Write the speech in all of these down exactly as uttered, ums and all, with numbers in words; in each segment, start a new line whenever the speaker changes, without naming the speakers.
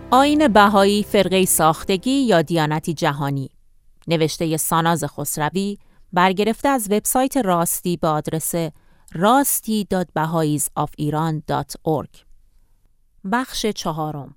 آیین بهایی فرقه ساختگی یا دیانتی جهانی. نوشته ساناز خسروی، برگرفته از وبسایت راستی با آدرس راستی دات بهاییز آف ایران دات اورگ. بخش چهارم.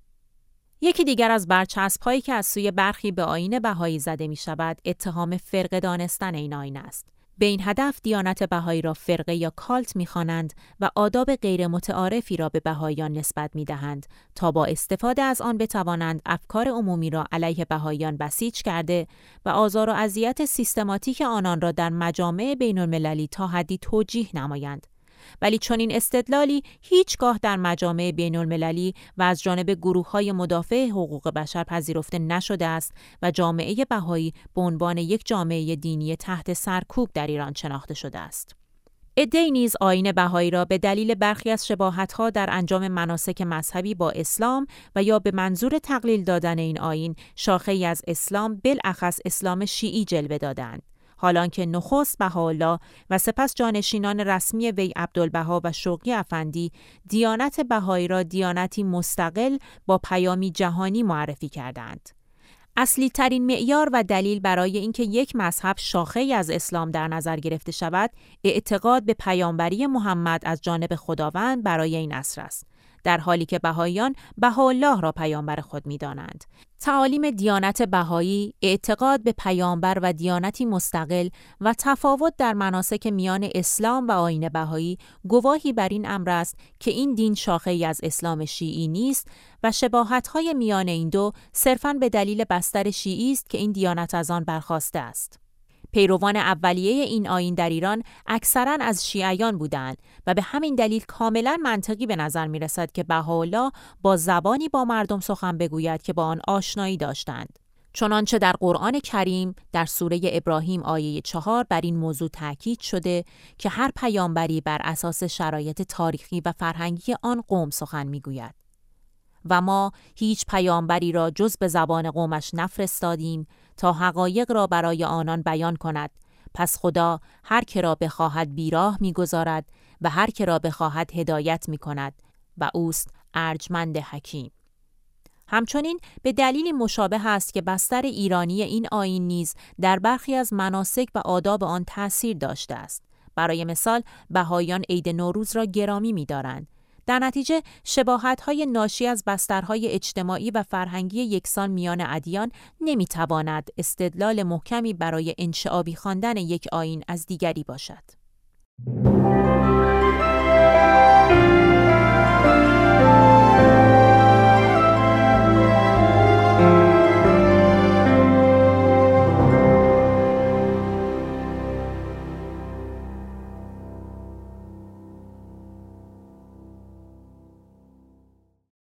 یکی دیگر از برچسب‌هایی که از سوی برخی به آیین بهایی زده می شود، اتهام فرقه دانستن این آیین است. به این هدف دیانت بهایی را فرقه یا کالت می‌خوانند و آداب غیر متعارفی را به بهاییان نسبت می‌دهند تا با استفاده از آن بتوانند افکار عمومی را علیه بهاییان بسیج کرده و آزار و اذیت سیستماتیک آنان را در مجامع بین‌المللی تا حدی توجیه نمایند. ولی چنین استدلالی هیچگاه در مجامع بین‌المللی و از جانب گروه‌های مدافع حقوق بشر پذیرفته نشده است و جامعه بهایی به عنوان یک جامعه دینی تحت سرکوب در ایران شناخته شده است. عده‌ای نیز آیین بهایی را به دلیل برخی از شباهت‌ها در انجام مناسک مذهبی با اسلام و یا به منظور تقلیل دادن این آیین شاخه‌ای از اسلام، بالاخص اسلام شیعی، جلوه دادند. حالانکه نخست بهاءالله و سپس جانشینان رسمی وی عبدالبها و شوقی افندی دیانت بهایی را دیانتی مستقل با پیامی جهانی معرفی کردند. اصلی ترین معیار و دلیل برای اینکه یک مذهب شاخه‌ای از اسلام در نظر گرفته شود، اعتقاد به پیامبری محمد از جانب خداوند برای این عصر است، در حالی که بهاییان بهاءالله را پیامبر خود می‌دانند. تعالیم دیانت بهایی، اعتقاد به پیامبر و دیانتی مستقل و تفاوت در مناسک میان اسلام و آیین بهایی گواهی بر این امر است که این دین شاخه‌ای از اسلام شیعی نیست و شباهت‌های میان این دو صرفاً به دلیل بستر شیعی است که این دیانت از آن برخاسته است. پیروان اولیه این آیین در ایران اکثراً از شیعیان بودند و به همین دلیل کاملاً منطقی به نظر می رسد که بهاءالله با زبانی با مردم سخن بگوید که با آن آشنایی داشتند. چنانچه در قرآن کریم در سوره ابراهیم آیه چهار بر این موضوع تاکید شده که هر پیامبری بر اساس شرایط تاریخی و فرهنگی آن قوم سخن می گوید. و ما هیچ پیامبری را جز به زبان قومش نفرستادیم تا حقایق را برای آنان بیان کند. پس خدا هر که را بخواهد بیراه می‌گذارد و هر که را بخواهد هدایت می‌کند و اوست ارجمند حکیم. همچنین به دلیلی مشابه است که بستر ایرانی این آیین نیز در برخی از مناسک و آداب آن تأثیر داشته است. برای مثال بهاییان عید نوروز را گرامی می‌دارند. در نتیجه شباهت‌های ناشی از بسترهای اجتماعی و فرهنگی یکسان میان ادیان نمی‌تواند استدلال محکمی برای انشعابی خواندن یک آیین از دیگری باشد.